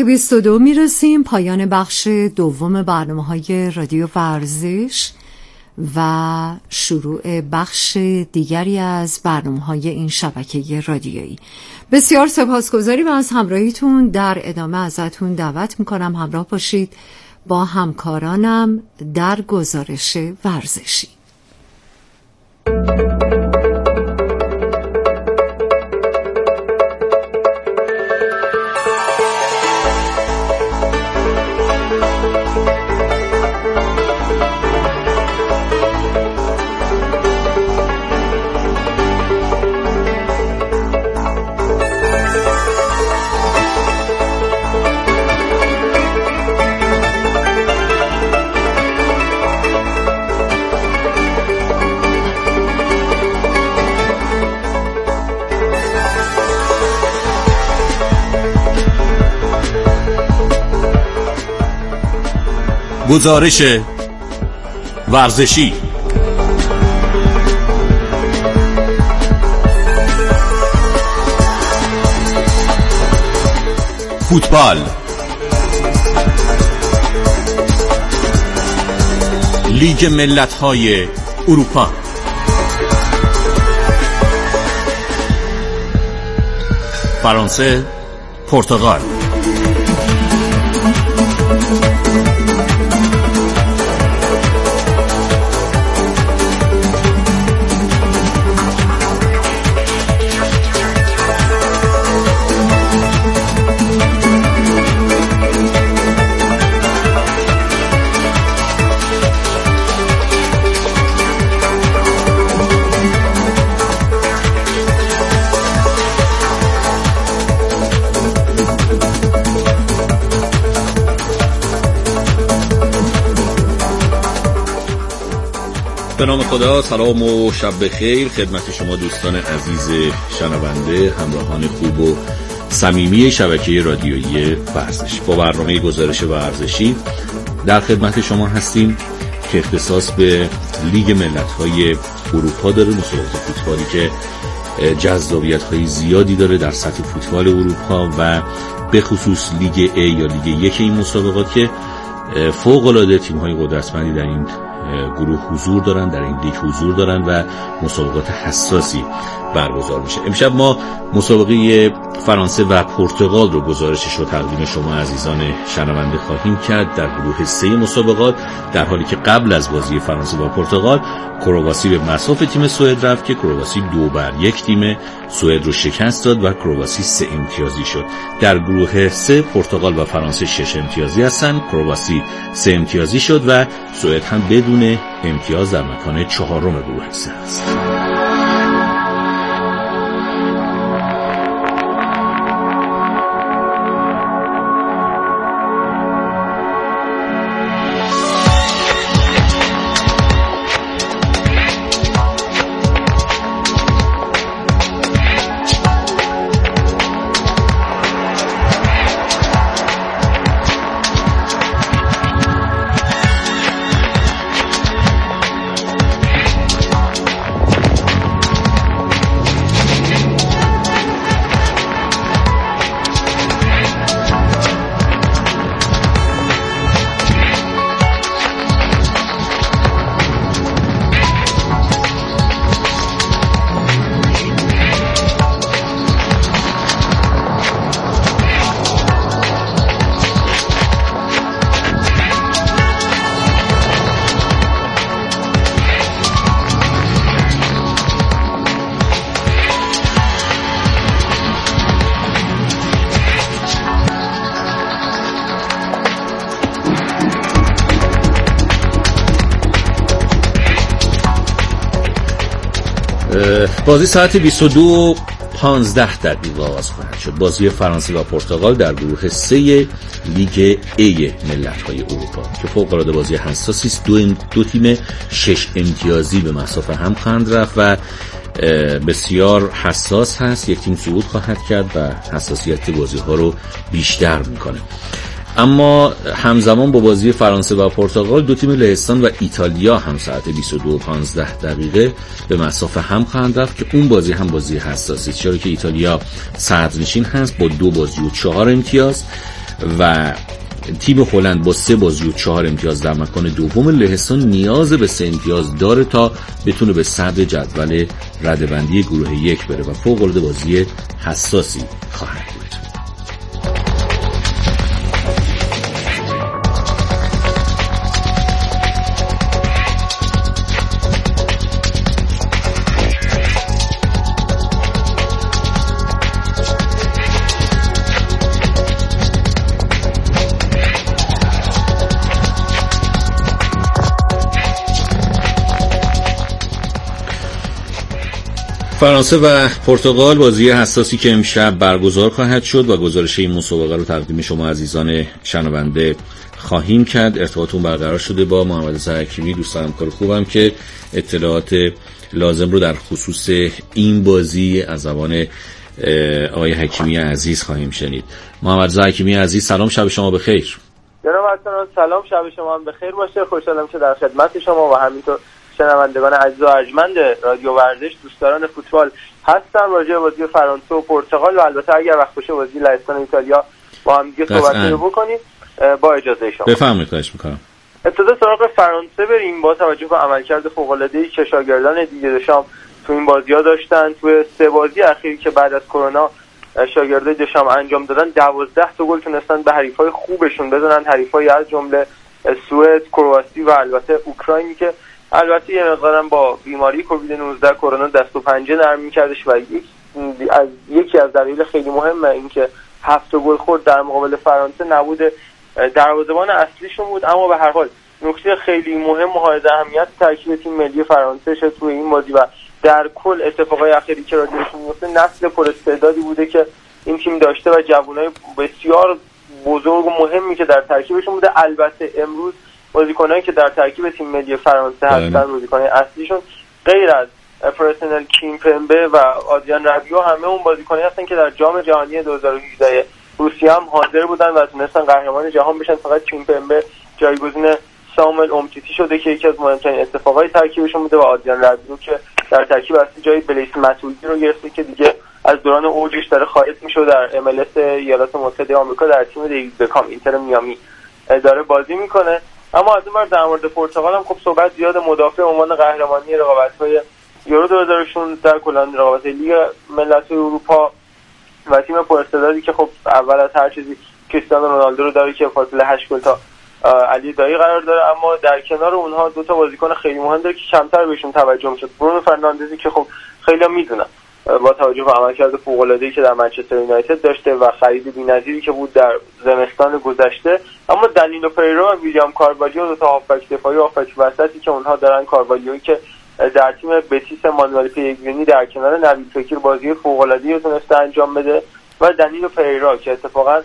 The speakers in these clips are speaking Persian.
22 میرسیم، پایان بخش دوم برنامه‌های رادیو ورزش و شروع بخش دیگری از برنامه‌های این شبکه رادیویی. بسیار سپاسگزاریم از همراهیتون. در ادامه ازتون دعوت میکنم همراه باشید با همکارانم در گزارش ورزشی. گزارش ورزشی. فوتبال، لیگ ملت‌های اروپا، فرانسه، پرتغال. به نام خدا، سلام و شب بخیر خدمت شما دوستان عزیز شنونده، همراهان خوب و صمیمی شبکه رادیویی ورزش. با برنامه گزارش ورزشی در خدمت شما هستیم که اختصاص به لیگ ملت‌های اروپا داره، مسابقات فوتبالی که جذابیت‌های زیادی داره در سطح فوتبال اروپا و به خصوص لیگ A یا لیگ 1 این مسابقات که فوق‌العاده تیم‌های قدرتمندی در این گروه حضور دارن، در این لیگ حضور دارن و مسابقات حساسی برگزار میشه. امشب ما مسابقه فرانسه و پرتغال رو گزارشش رو تقدیم شما عزیزان شنونده خواهیم کرد در گروه 3 مسابقات، در حالی که قبل از بازی فرانسه و پرتغال کرواسی به مصاف تیم سوئد رفت که کرواسی 2-1 تیم سوئد رو شکست داد و کرواسی 3 امتیازی شد. در گروه 3 پرتغال و فرانسه 6 امتیازی هستن، کرواسی 3 امتیازی شد و سوئد هم بدون امتیاز در مکان 4م گروه 3 است. بازی ساعت 22:15 آغاز خواهد شد. بازی فرانسه و پرتغال در گروه 3 لیگ A ملت‌های اروپا که فوق‌العاده بازی حساسی است. دو تیم 6 امتیازی به مصاف هم خواهند رفت و بسیار حساس هست. یک تیم صعود خواهد کرد و حساسیت بازی‌ها رو بیشتر می‌کنه. اما همزمان با بازی فرانسه و پرتغال دو تیم لهستان و ایتالیا هم ساعت 22:15 به مصاف هم خواهند رفت که اون بازی هم بازی حساسی است، چرا که ایتالیا صدرنشین هست با 2 بازی و 4 امتیاز و تیم هلند با 3 بازی و 4 امتیاز در مکان دوم. لهستان نیاز به 3 امتیاز داره تا بتونه به صدر جدول رده‌بندی گروه 1 بره و فوق‌العاده بازی حساسی خواهد بود. فرانسه و پرتغال بازی حساسی که امشب برگزار خواهد شد و گزارش این مسابقه رو تقدیم شما عزیزان شنونده خواهیم کرد. ارتباطمون برقرار شده با محمد رضا حکیمی، دوست همکار خوبم، که اطلاعات لازم رو در خصوص این بازی از زبان آقای حکیمی عزیز خواهیم شنید. محمد رضا حکیمی عزیز، سلام، شب شما بخیر. جناب حسن، سلام، شب شما هم بخیر باشه. خوشحالم که در خدمت شما و همینطور شنوندگان عزیز و ارجمند رادیو ورزش، دوستداران فوتبال هستم. راجع به بازی فرانسه و پرتغال و البته اگر وقت باشه بازی لهستان و ایتالیا با هم دیگه صحبت رو بکنیم با اجازه شما. بفرمایید، خواهش می‌کنم. ابتدا سراغ فرانسه بریم. با توجه به عملکرد فوق‌العاده‌ای که شاگردان دیگر دشام تو این بازی‌ها داشتن، تو 3 بازی اخیری که بعد از کرونا شاگردای دشام انجام دادن، 12 تا گل تونستن به حریفای خوبشون بزنن، حریفای از جمله سوئد، کرواسی و البته اوکراینی که البته یه مقدارم با بیماری کووید 19 کرونا دست و پنجه نرم می‌کردش و یکی از دلایل خیلی مهمه این که 7 گل خورد در مقابل فرانسه نبود دروازه‌بان اصلیشون بود. اما به هر حال نکته خیلی مهم و حائز اهمیت ترکیب تیم ملی فرانسه شد توی این بازی و در کل اتفاقای اخیری که راجعش میفته، نسل پراستعدادی بوده که این تیم داشته و جوانای بسیار بزرگ و مهمی که در ترکیبشون بوده. البته امروز بازیکنایی که در ترکیب تیم ملی فرانسه هستن، بازیکنای اصلیشون غیر از پرسنل کیمپمبه و آدریان رابیو همه اون بازیکنایی هستن که در جام جهانی 2018 روسیه هم حاضر بودن و تونستن قهرمان جهان بشن. فقط کیمپمبه جایگزین ساموئل اومتیتی شده که یکی از مهمترین اتفاقای ترکیبشون بوده و آدریان رابیو که در ترکیب اصلی جای بلیس ماتویدی رو گرفته که دیگه از دوران اوجش داره خارج میشه، در MLS ایالات متحده آمریکا در تیم دیوید بکام اینتر میامی داره بازی میکنه. اما از اون ور در مورد پرتغال هم خب صحبت زیاد. مدافع عنوان قهرمانی رقابت‌های یورو 2016، کلا رقابت لیگ ملت‌های اروپا و تیم پراستعدادی که خب اول از هر چیزی کریستیانو رونالدو رو داره که فاصله 8 گل تا علی دایی قرار داره. اما در کنار اونها 2 تا بازیکن خیلی مهم داره که کمتر بهشون توجه میشه. برونو فرناندزی که خب خیلی‌ها میدونن با توجه به عملکرد فوق‌العاده‌ای که در منچستر یونایتد داشته و خرید بی‌نظیری که بود در زمستان گذشته. اما دنیلو پریرا و ویلیام کاروالیو، 2 تا هافبک دفاعی و هافبک وسطی که اونها دارن، کاروالیویی که در تیم بتیس مانوئل پیگرینی در کنار نوید فکر بازی فوق‌العاده‌ای رو تونسته انجام بده و دنیلو پریرا که اتفاقا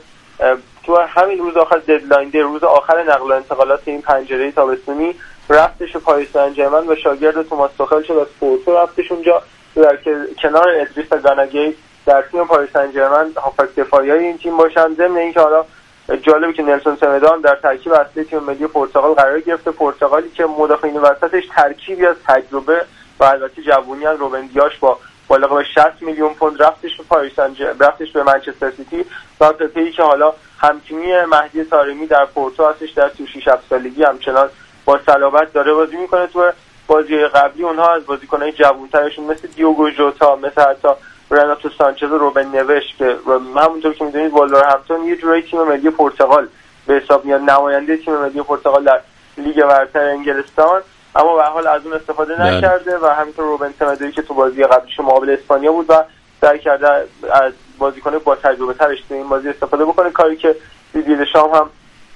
تو همین روز آخر ددلاین دی، روز آخر نقل و انتقالات این پنجره تابستونی، رفتش پاریس سن ژرمن و شاگرد توماس توخل شد، از پورتو رفتش اونجا در کنار ادریس گاناگی در تیم پاریس سن ژرمن هافبک دفاعی این تیم باشن. ضمن اینکه حالا جالبه که نلسون سمدان در ترکیب اصلی تیم ملی پرتغال قرار گرفته. پرتغالی که مدافعین وسطش ترکیبی از تجربه و البته جوونی از روبن دیاش با بالغ به 60 میلیون پوند رفتش به پاریس سن ژرمن، رفتش به منچستر سیتی و پپه‌ای که حالا همتیمی مهدی طارمی در پورتو هستش، در 36 سالگی همچنان با صلابت داره بازی میکنه. تو بازی قبلی اونها از بازیکن‌های جوان‌ترشون مثل دیوگو ژوتا، مثل حتی رناتو سانچز و روبن نوش که همونطور که می‌دونید والورهمپتون یه جورایی تیم ملی پرتغال به حساب میاد، نماینده تیم ملی پرتغال در لیگ برتر انگلستان، اما به هر حال از اون استفاده نکرده و همینطور روبن سمدوی که تو بازی قبلیش مقابل اسپانیا بود و سعی کرده از بازیکن با تجربه ترش تو این بازی استفاده بکنه، کاری که دیدی دشام هم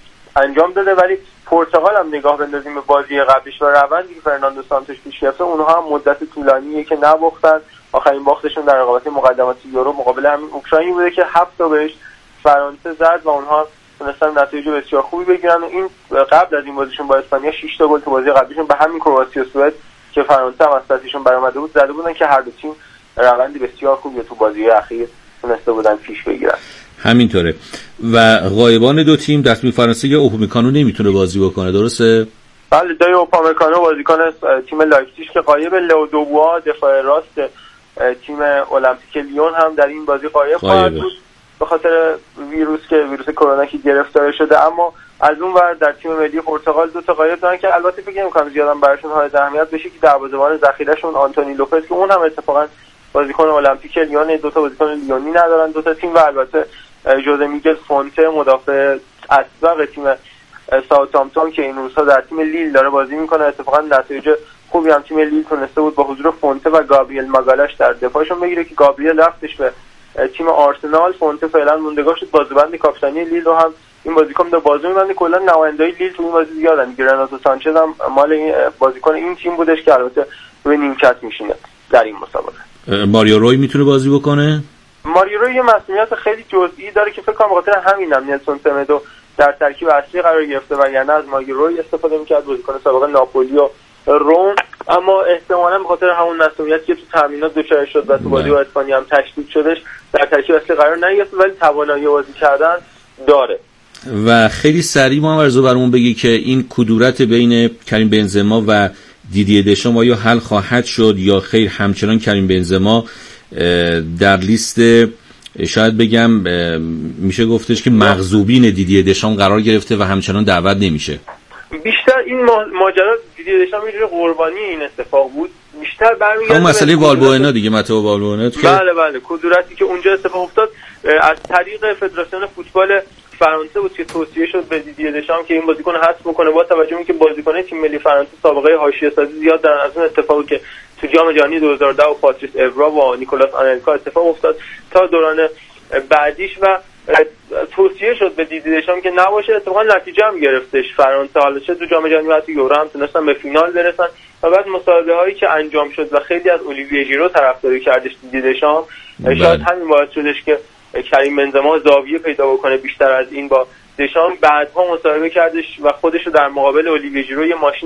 انجام داده. ولی پرتغال هم نگاه بندازیم به بازی قبلیش و روندی که فرناندو سانتوش پیش گرفته، اونها هم مدت طولانیه که نباختن. آخرین باختشون در رقابت مقدماتی یورو مقابل همین اوکراینی بوده که 7 تا بهش فرانسه زد و اونها تونستن نتایج بسیار خوبی بگیرن و این قبل از این بازیشون با اسپانیا 6 تا گل تو بازی قبلیشون به همین کرواسی و سوئد که فرانسه هم از دستشون برآمده بود زده بودن که هر دو تیم روندی بسیار خوبی تو بازی اخیر تونسته بودن پیش بگیرن. همینطوره. و غایبان دو تیم در تیم فرانسه یا اوپامیکانو نمیتونه بازی بکنه، درسته؟ بله، دای اوپامیکانو بازیکن تیم لایپزیگ که غایب، لئو دوبوا دفاع راست تیم المپیک لیون هم در این بازی غایب خواهد بود به خاطر ویروس کرونا که گرفتار شده، اما از اون ور در تیم ملی پرتغال 2 تا غایب دارن که البته فکر نمی‌کنم زیادم براشون حائز اهمیت بشه که دروازه‌بان ذخیره‌شون آنتونی لوپز که اون هم اتفاقا بازیکن المپیک لیون، 2 تا بازیکن لیونی ندارن 2 تا تیم، و البته ژوزه میگل فونته مدافع اسبق تیم ساوثهامپتون که این روزها در تیم لیل داره بازی میکنه. اتفاقا نتایج خوبی هم تیم لیل تونسته بود با حضور فونته و گابریل ماگالاش در دفاعشون بگیره که گابریل رفتش به تیم آرسنال، فونته فعلا موندگار شد. بازیکن کاپیتانی لیل رو هم این بازیکن داره بازی می‌کنه. کلا نماینده‌های لیل تو این بازی زیادن. رناتو سانچز هم مال این بازیکن این تیم بودش که البته روی نیمکت میشینه در این مسابقه. ماریو روی میتونه بازی بکنه؟ ماریو روی یه مسئولیت خیلی جزئی داره که فکر کنم به خاطر همینم نلسون سمدو در ترکیب اصلی قرار گرفته و یعنی از ماریو روی استفاده می‌کرد، بازیکن سابق ناپولی و روم، اما احتمالاً به خاطر همون مسئولیتی که تو تمرینات دچار شد و تو بازی با اسپانیا هم تشدید شدش در ترکیب اصلی قرار نگرفت، ولی توانایی بازی کردن داره. و خیلی سریع ما ارزو برامون بگی که این کدورت بین کریم بنزما و دیدیه دشام آیا حل خواهد شد یا خیر همچنان کریم بنزما در لیست شاید بگم میشه گفتش که مغضوبین دیدیه دشام قرار گرفته و همچنان دعوت نمیشه؟ بیشتر این ماجرا دیدیه دشام یه قربانی این اتفاق بود، بیشتر برمیگرده همون مسئله والبوئنا دیگه، متو والبوئنا که بله کدورتی که اونجا اتفاق افتاد از طریق فدراسیون فوتبال فرانسه بود که توصیه شد به دیدیه دشام که این بازیکن حذف بکنه، با توجه به اینکه بازیکنان تیم ملی فرانسه سابقه حاشیه‌سازی زیاد دارن از اون اتفاقی که تو جام جهانی 2010 و پاتریس اورا و نیکولاس آنلکا اتفاق افتاد تا دوران بعدیش و توصیه شد به دیدیه دشام که نباشه. اتفاقا نتیجه هم گرفتش. فرانسه حالا چه تو جام جهانی و تو یورو هم تونستن به فینال برسن و بعد مسابقه هایی که انجام شد و خیلی از اولیویه ژیرو طرفداری کردش دیدیه دشام، شاید همین باعث شدش که کریم بنزما زاویه پیدا بکنه بیشتر از این با دشام. بعدها مسابقه کردش و خودش رو در مقابل اولیویه ژیرو یه ماشین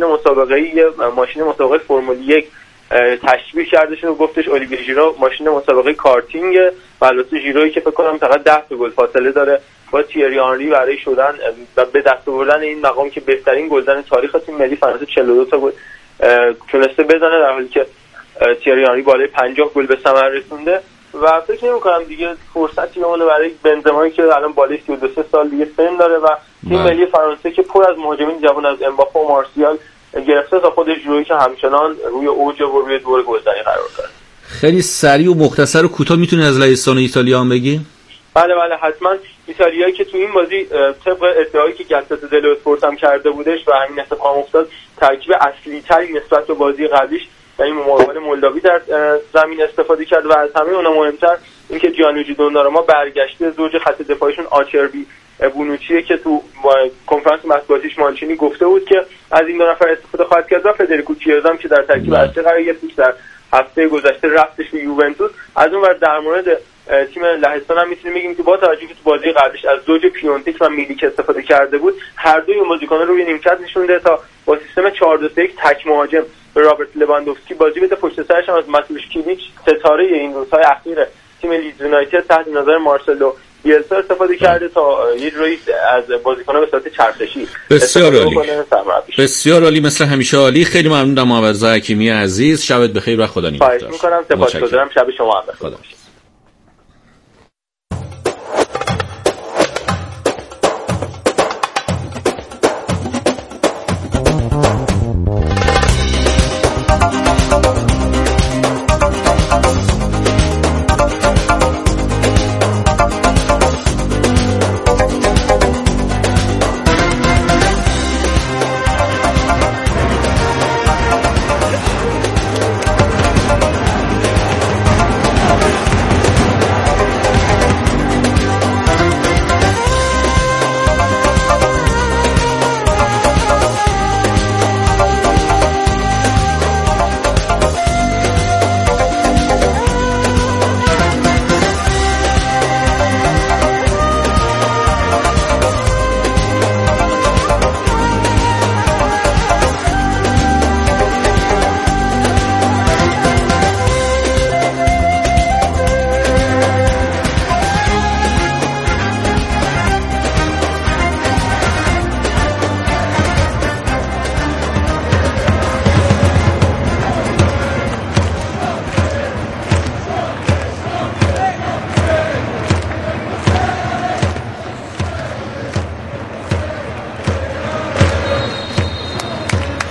مسابقه فرمول 1 تشبیه کردش و گفتش اولیویه ژیرو ماشین مسابقه کارتینگ و البته ژیرویی که فکر کنم فقط 10 گل فاصله داره با تیری آنری برای شدن و به دست آوردن این مقام که بهترین گلزن تاریخ تیم ملی فرانسه 42 تا گل تونسته بزنه، در حالی که تیری آنری بالای 50 گل به ثمر رسونده. و فکر نمی‌کنم دیگه فرصتی بمونه برای بنزمایی که الان بالای 32 سال دیگه سن داره و تیم ملی فرانسه که پر از مهاجمین جوان از امباپه و مارسیال گرفته تا خودش جوری که همچنان روی اوج و روی دور گلزنی قرار داره. خیلی سریع و مختصر و کوتاه میتونی از لهستان ایتالیا هم بگی؟ بله حتما. ایتالیایی که تو این بازی طبق ادعایی که گزت دلو اسپورت هم کرده بودش و همین اتفاق افتاد، ترکیب اصلی تری نسبت به بازی قبلیش یعنی مقابل مولداوی در زمین استفاده کرد و از همه اونها مهمتر اینکه جیانلویجی دوناروما برگشته زوج خط دفاعیشون آچربی بونوچیه که تو کنفرانس مطبوعاتیش مانچینی گفته بود که از این 2 نفر استفاده خواهد کرد و فدریکو کیرزا که در ترکیب اصلی قرار گرفت در هفته گذشته رفتش به یوونتوس. از اون ور در مورد تیم لهستان هم میتونیم بگیم که با توجه که تو بازی قبلیش از زوج پیونتیک و میلیک استفاده کرده بود، هر دوی اون بازیکن‌ها روی نیمکت نشونده تا با سیستم 4-2-3-1 تک مهاجم رابرت لواندوفسکی بازی بده. پشت سرش هم از ماتوش کیلیچ ستاره این روزهای اخیر تیم لیدز یونایتد تحت نظر مارسلو بیلسا استفاده کرده تا یه جوری از بازیکن‌ها به صورت چرخشی. بسیار عالی مثل همیشه عالی. خیلی ممنونم محمد حکیمی عزیز، شبت بخیر و خدا نگهدار. خواهش می‌کنم، سپاسگزارم. شب شما هم بخیر.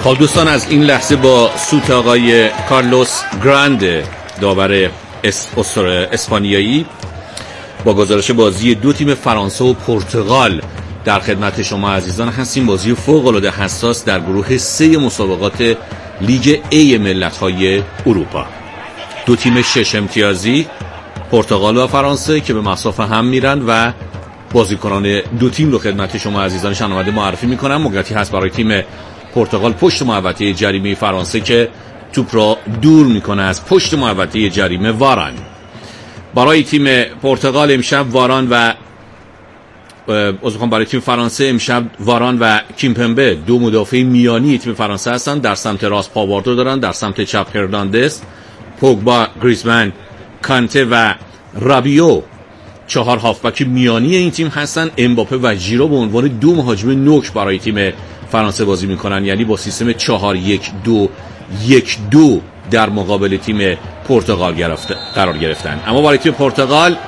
خب دوستان، از این لحظه با سوت آقای کارلوس گراند، داور اسپانیایی، با گزارش بازی دو تیم فرانسه و پرتغال در خدمت شما عزیزان هستیم. بازی فوق‌العاده حساس در گروه 3 مسابقات لیگ A ملت‌های اروپا. دو تیم 6 امتیازی، پرتغال و فرانسه، که به مصاف هم میرن و بازیکنان دو تیم رو خدمت شما عزیزان شنونده معرفی میکنم. موقعیتی هست برای تیم پرتغال پشت محوطه جریمه فرانسه که توپ را دور میکنه از پشت محوطه جریمه واران. برای تیم پرتغال امشب واران و برای تیم فرانسه امشب واران و کیمپمبه، دو مدافع میانی تیم فرانسه هستند. در سمت راست پاواردو دارن، در سمت چپ هرناندز، پوگبا، گریزمن، کانته و رابیو 4 هافبک میانی این تیم هستن. امباپه و ژیرو به عنوان دو مهاجم نوک برای تیم فرانسه بازی میکنن، یعنی با سیستم 4-1-2-1-2 در مقابل تیم پرتغال قرار گرفتن. اما برای تیم پرتغال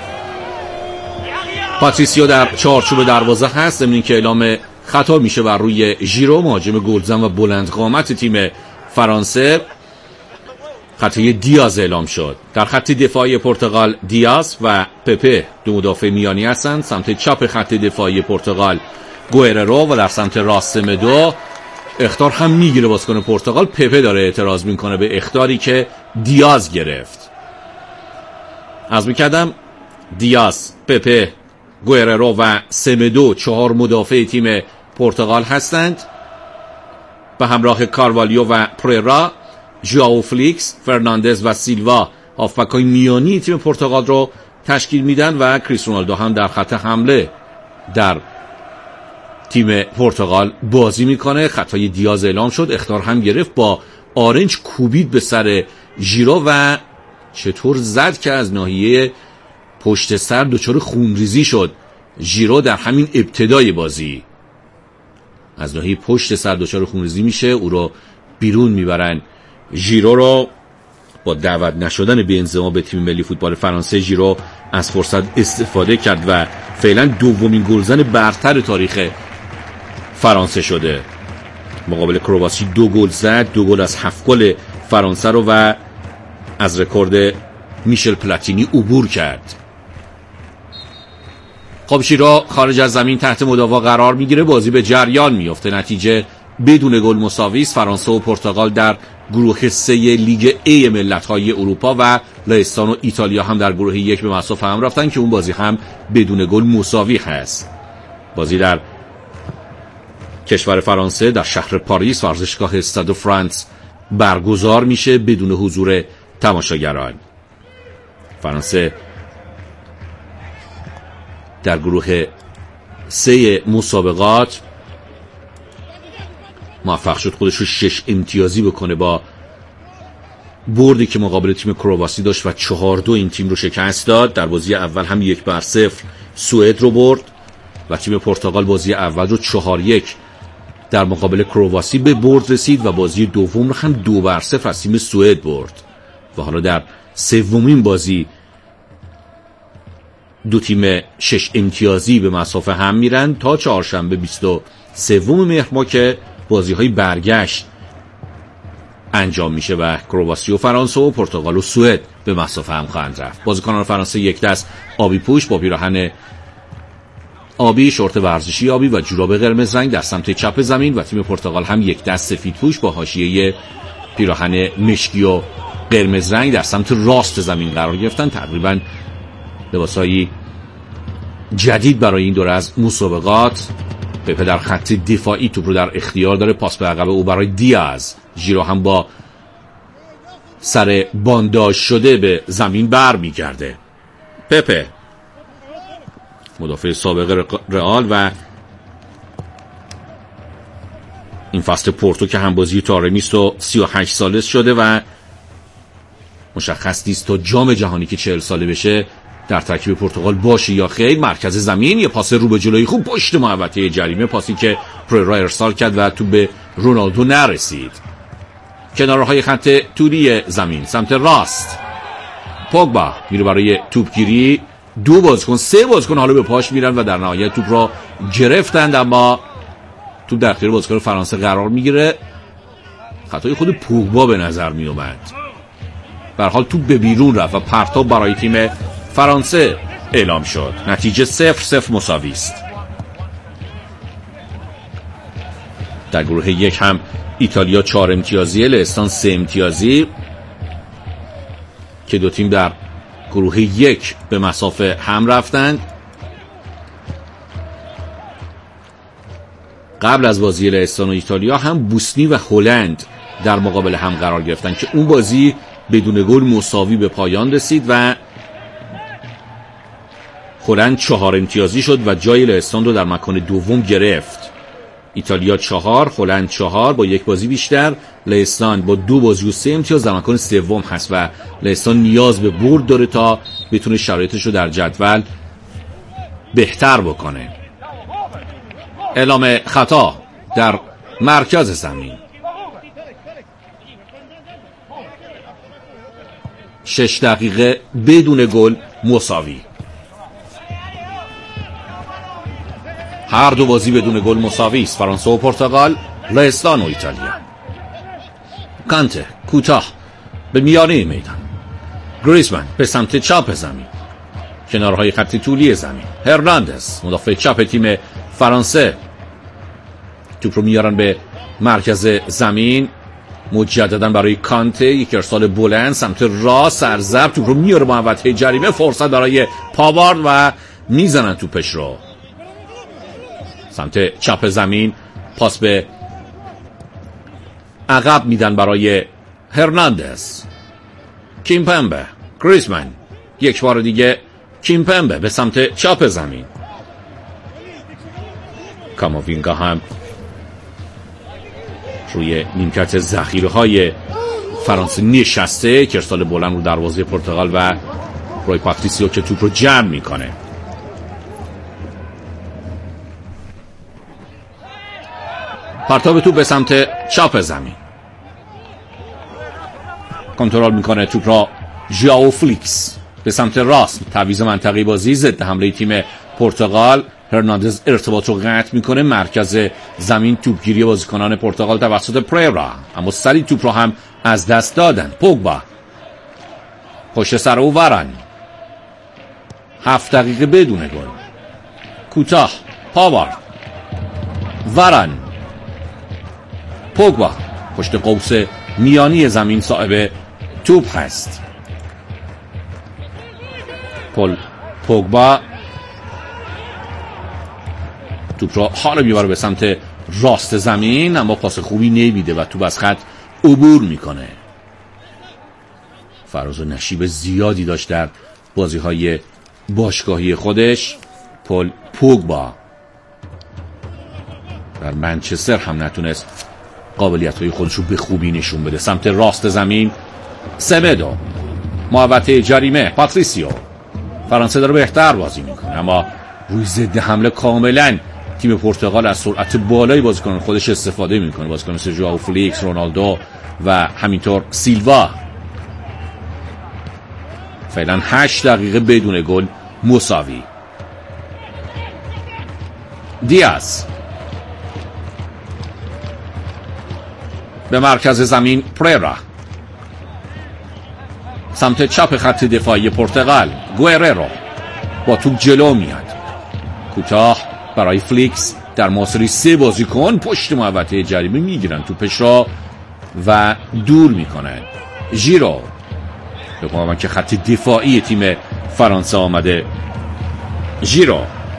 پاتریسیو در چارچوب دروازه هست، ضمن اینکه اعلام خطا میشه بر روی ژیرو، مهاجم گلزن و بلند قامت تیم فرانسه. خطای دیاز اعلام شد. در خط دفاعی پرتغال دیاز و پپه دو مدافع میانی هستند. سمت چپ خط دفاعی پرتغال گوئررو و در سمت راست سمدو. اخطار هم میگیره بازیکن پرتغال. پپه داره اعتراض میکنه به اخطاری که دیاز گرفت. از میکردم دیاز، پپه، گوئررو و سمدو 4 مدافع تیم پرتغال هستند، به همراه کاروالیو و پررا. ژائو فلیکس، فرناندز و سیلوا هافبک‌های میانی تیم پرتغال رو تشکیل میدن و کریس رونالدو هم در خط حمله در تیم پرتغال بازی میکنه. خطای دیاز اعلام شد، اخطار هم گرفت، با آرنج کوبید به سر ژیرو و چطور زد که از ناحیه پشت سر دچار خونریزی شد. ژیرو در همین ابتدای بازی از ناحیه پشت سر دچار خونریزی میشه، او رو بیرون میبرن. ژیرو رو با دعوت نشدن به انضمام به تیم ملی فوتبال فرانسه، ژیرو از فرصت استفاده کرد و فعلا دومین گلزن برتر تاریخ فرانسه شده. مقابل کرواسی 2 گل زد، 2 گل از 7 گل فرانسه رو و از رکورد میشل پلاتینی عبور کرد. خب ژیرو خارج از زمین تحت مداوا قرار میگیره، بازی به جریان میفته، نتیجه بدون گل مساوی است. فرانسه و پرتغال در گروه 3 لیگ A ملت‌های اروپا و لهستان و ایتالیا هم در گروه 1 به مصاف هم رفتن که اون بازی هم بدون گل مساوی هست. بازی در کشور فرانسه در شهر پاریس ورزشگاه استاد فرانس برگزار میشه بدون حضور تماشاگران. فرانسه در گروه 3 مسابقات موفق شد خودش رو 6 امتیازی بکنه با بردی که مقابل تیم کرواسی داشت و 4-2 این تیم رو شکست داد. در بازی اول هم 1-0 سوئد رو برد و تیم پرتغال بازی اول رو 4-1 در مقابل کرواسی به برد رسید و بازی دوم رو هم 2-0 از تیم سوئد برد و حالا در سومین بازی دو تیم 6 امتیازی به مسافه هم میرن تا چهارشنبه 23 مهر ماه که بازی های برگشت انجام میشه و کرواسی و فرانسه و پرتغال و سوئد به مسافه هم خواهند رفت. بازیکنان فرانسه یک دست آبی پوش با پیراهن آبی، شورت ورزشی آبی و جوراب قرمز رنگ در سمت چپ زمین و تیم پرتغال هم یک دست سفید پوش با حاشیه پیراهن مشکی و قرمز رنگ در سمت راست زمین قرار گرفتن. تقریبا لباسایی جدید برای این دوره از مسابقات. پپه در خط دفاعی توپ رو در اختیار داره، پاس به عقب او برای دیاز. ژیرو هم با سر بانداژ شده به زمین بر میگرده. پپه مدافع سابق رئال و این فصل پورتو که هم بازی تارمیست و 38 ساله شده و مشخص نیست تا جام جهانی که 40 ساله بشه در ترکیب پرتغال باشه یا خیر. مرکز زمین یه پاس رو به جلوی خوب پشت محوطه جریمه، پاسی که پررا ارسال کرد و تو به رونالدو نرسید. کنارهای خط طولی زمین سمت راست پوگبا میره برای توپگیری، 2 بازیکن 3 بازیکن حالا به پاش میرن و در نهایت توپ را گرفتند، اما توپ در اختیار بازیکن فرانسه قرار میگیره خطای خود پوگبا به نظر می اومد. به هر حال توپ به بیرون رفت و پرتاب برای تیم فرانسه اعلام شد. نتیجه 0-0 مساوی است. در گروه یک هم ایتالیا 4 امتیازی، لهستان 3 امتیازی که دو تیم در گروه یک به مسافه هم رفتند. قبل از بازی لهستان و ایتالیا هم بوسنی و هلند در مقابل هم قرار گرفتند که اون بازی بدون گل مساوی به پایان رسید و هلند 4 امتیازی شد و جای لهستان رو در مکان دوم گرفت. ایتالیا 4، هلند 4 با 1 بازی بیشتر، لهستان با 2 بازی و 3 امتیاز در مکان سوم هست و لهستان نیاز به برد داره تا بتونه شرایطش رو در جدول بهتر بکنه. اعلام خطا در مرکز زمین. 6 دقیقه بدون گل مساوی. هر دو بازی بدون گل مساوی است. فرانسه و پرتغال، لهستان و ایتالیا. کانته کوتاه به میانه میدان. گریزمان به سمت چپ زمین، کنارهای خط طولی زمین. هرناندز مدافع چپ تیم فرانسه توپ رو میارن به مرکز زمین. مجددا برای کانته، یک ارسال بلند سمت راست، سرزب توپ رو میاره محوطه جریمه. فرصت برای پاوارد و میزنن توپش رو سمت چپ زمین. پاس به عقب میدن برای هرناندز. کیمپمبه، گریزمان، یک بار دیگه کیمپمبه به سمت چپ زمین. کاماوینگا هم روی نیمکت ذخیره‌های فرانسه نشسته که ارسال بلند رو دروازه پرتغال و روی پاتریسیو که توپ رو جمع میکنه. پرتاب توپ به سمت چپ زمین. کنترل میکنه توپ را ژائو فلیکس به سمت راست. تعویض منطقی بازی ضد حمله تیم پرتغال. هرناندز ارتباط رو قطع میکنه. مرکز زمین توپگیری بازیکنان پرتغال توسط پریرا، اما سری توپ رو هم از دست دادن. پوگبا پشت سر او ورن. 7 دقیقه بدون گل. کوتاه پاوارد، ورن، پوگبا پشت قوس میانی زمین صاحب توپ هست. پوگبا توپ را حالا میبره به سمت راست زمین، اما پاس خوبی نمیده و توپ از خط عبور میکنه. فراز و نشیب زیادی داشت در بازی‌های باشگاهی خودش. پوگبا در منچستر هم نتونست قابلیت‌های خودش رو به خوبی نشون بده. سمت راست زمین سمدو، محوطه جریمه پاتریسیو. فرانسه داره بهتر بازی میکنه، اما روی ضد حمله کاملا تیم پرتغال از سرعت بالای بازیکن خودش استفاده میکنه. بازیکن مثل ژائو فلیکس، رونالدو و همینطور سیلوا. فعلا 8 دقیقه بدون گل مساوی. دیاز به مرکز زمین. پریرا سمت چپ خط دفاعی پرتغال. گوئررو با توپ جلو میاد. کوتاه برای فلیکس در محاصره 3 بازیکن پشت محوطه جریمه میگیرن توپش را و دور میکنن. ژیرو بگم من که خط دفاعی تیم فرانسه آمده. ژیرو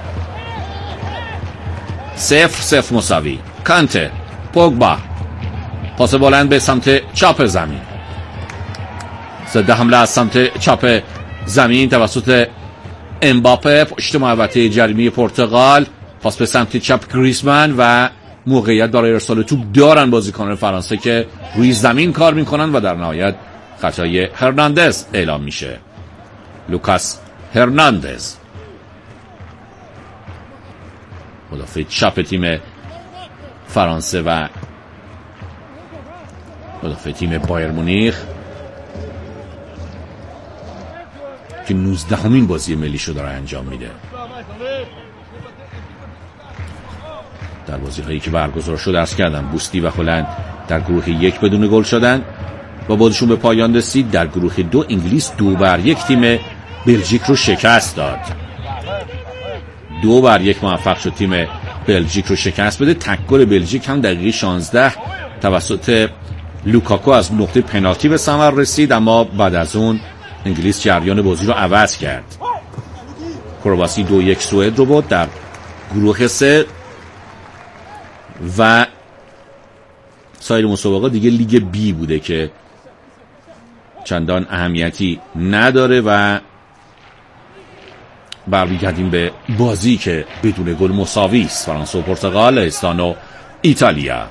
0-0 مساوی. کانته، پوگبا پاس بلند به سمت چپ زمین. ضد حمله از سمت چپ زمین توسط امباپه پشت محوطه جریمه پرتغال. پاس به سمت چپ گریزمان و موقعیت برای ارسال توپ دارن بازیکنان فرانسه که روی زمین کار میکنن و در نهایت خطای هرناندز اعلام میشه. لوکاس هرناندز مدافع چپ تیم فرانسه و مدافع تیم بایر مونیخ که 19مین بازی ملیشو داره انجام میده. در بازی هایی که برگزار شد عرض کردم بوسنی و هلند در گروه 1 بدون گل شدن و بازیشون به پایان رسید. در گروه 2 انگلیس 2-1 تیم بلژیک رو شکست داد. 2-1 موفق شد تیم بلژیک رو شکست بده. تک گل بلژیک هم دقیقه 16 توسط لوکاکو از نقطه پنالتی به ثمر رسید، اما بعد از اون انگلیس جریان بازی رو عوض کرد. کرواسی 2-1 سوئد رو برد در گروه 3 و سایر مسابقات دیگه لیگ بی بوده که چندان اهمیتی نداره و برمیگردیم به بازی که بدون گل مساوی است. فرانسه و پرتغال، لهستان و ایتالیا.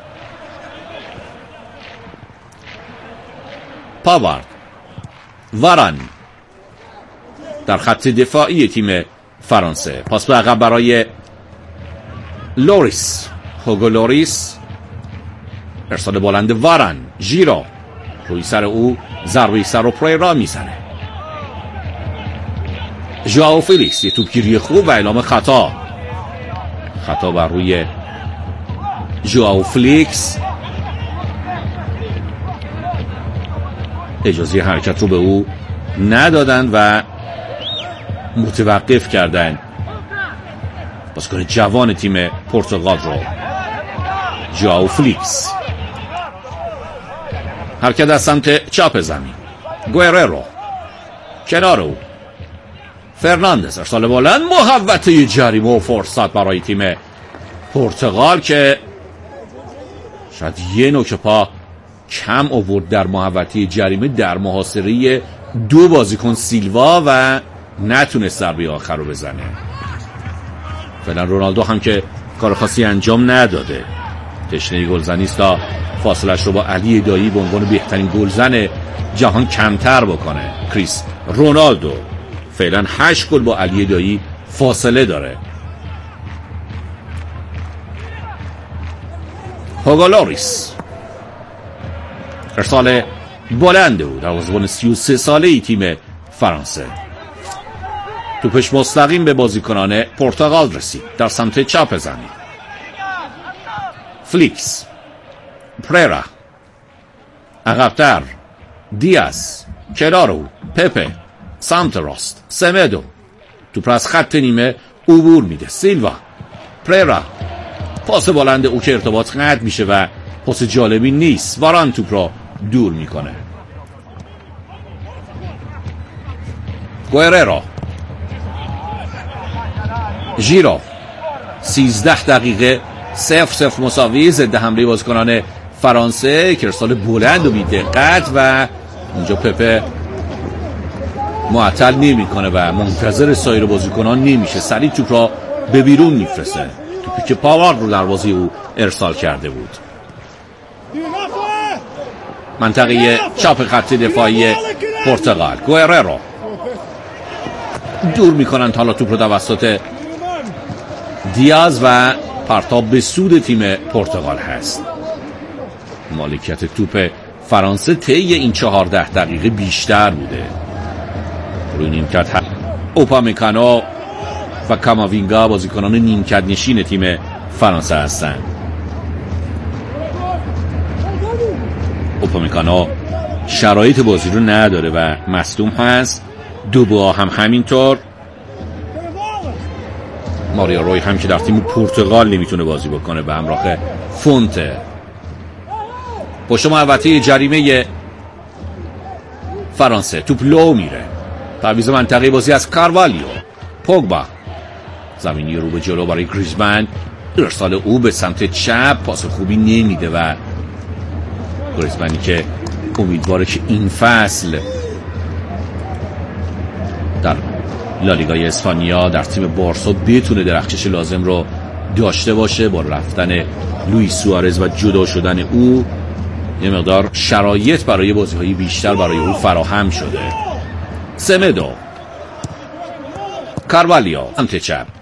پاوارد، واران در خط دفاعی تیم فرانسه. پاس به عقب برای لوریس، هوگو لوریس، ارسال بلند واران، ژیرو روی سر او ضربه سر و پریرا میزنه. ژائو فلیکس، یه توپگیری خوب و اعلام خطا بر روی ژائو فلیکس. اجازه حرکت رو به او ندادن و متوقف کردن بازیکن جوان تیم پرتغال رو، ژائو فلیکس. حرکت از سمت چپ زمین، گوئررو کنار او، فرناندز، ارسال بلند، محوطه جریمه و فرصت برای تیم پرتغال که شاید یه نوک پا کم آورد در محوطه جریمه در محاصره 2 بازیکن سیلوا و نتونست ضربه آخر رو بزنه. فعلا رونالدو هم که کار خاصی انجام نداده، تشنه گلزنی است تا فاصلش رو با علی دایی به عنوان بهترین گلزن جهان کمتر بکنه. کریس رونالدو فعلا 8 گل با علی دایی فاصله داره. هوگو لوریس، ارسال بلند او، دروازه‌بان 33 ساله‌ای تیم فرانسه. توپش مستقیم به بازیکنان پرتغال رسید در سمت چپ زمین. فلیکس، پریرا، عقب‌تر دیاز، کنار او پپه، سمت راست سمدو، توپ را از خط نیمه عبور میده. سیلوا، پریرا، پاس بلند او که ارتباط قطع میشه و پاس جالبی نیست. واران توپ را دور میکنه. گوئررو، ژیرو، 13 دقیقه 0-0 مساوی ضد حمله بازیکنان فرانسه که ارسال بلند و بی دقت و اینجا پپه معطل نمیکنه و منتظر سایر بازیکنان نمیشه، سریع توپ را به بیرون میفرسته. توپی که پاوارد رو دروازه او ارسال کرده بود. منطقه چپ خط دفاعی پرتغال، گوئررو دور میکنن حالا توپ رو توسط دیاز و پرتاب به سود تیم پرتغال هست. مالکیت توپ فرانسه طی این 14 دقیقه بیشتر بوده. روی نیمکت اوپامکانو و کاماوینگا بازیکنان نیمکت نشین تیم فرانسه هستند. اوپامکانو شرایط بازی رو نداره و مصدوم هست. دوبا هم همینطور. ماریا روی هم که در تیم پرتغال نمیتونه بازی بکنه به همراه فونته. پشت محوطه جریمه فرانسه توپ لو میره. تعویض منطقه بازی از کاروالیو. پوگبا زمینی رو به جلو برای گریزمن، ارسال او به سمت چپ پاس خوبی نمیده و گریزمنی که امیدواره که این فصل در لالیگای اسپانیا در تیم بارسا بتونه درخشش لازم رو داشته باشه. با رفتن لوئیس سوارز و جدا شدن او یه مقدار شرایط برای بازی‌های بیشتر برای او فراهم شده. سمدو، کاروالیو سمت چپ،